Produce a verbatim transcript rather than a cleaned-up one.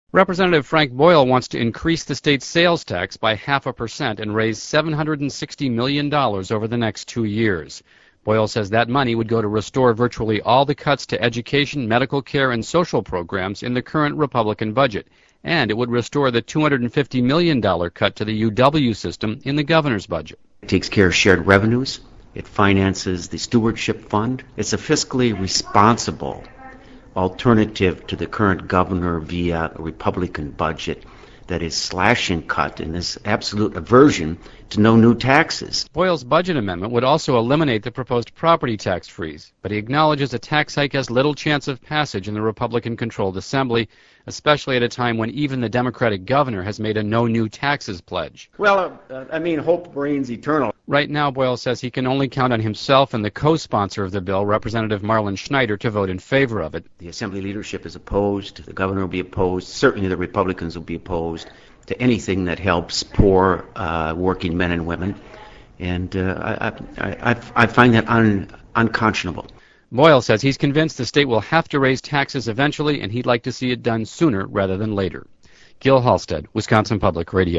Representative Frank Boyle wants to increase the state's sales tax by half a percent and raise seven hundred sixty million dollars over the next two years. Boyle says that money would go to restore virtually all the cuts to education, medical care, and social programs in the current Republican budget, and it would restore the two hundred fifty million dollars cut to the U W system in the governor's budget. It takes care of shared revenues. It finances the stewardship fund. It's a fiscally responsible alternative to the current governor via a Republican budget that is slash and cut and is absolute aversion to no new taxes. Boyle's budget amendment would also eliminate the proposed property tax freeze, but he acknowledges a tax hike has little chance of passage in the Republican-controlled Assembly, especially at a time when even the Democratic governor has made a no new taxes pledge. Well, uh, I mean, hope reigns eternal. Right now, Boyle says he can only count on himself and the co-sponsor of the bill, Representative Marlin Schneider, to vote in favor of it. The Assembly leadership is opposed, the governor will be opposed, certainly the Republicans will be opposed to anything that helps poor uh, working men and women, and uh, I, I, I, I find that un, unconscionable. Boyle says he's convinced the state will have to raise taxes eventually, and he'd like to see it done sooner rather than later. Gil Halstead, Wisconsin Public Radio.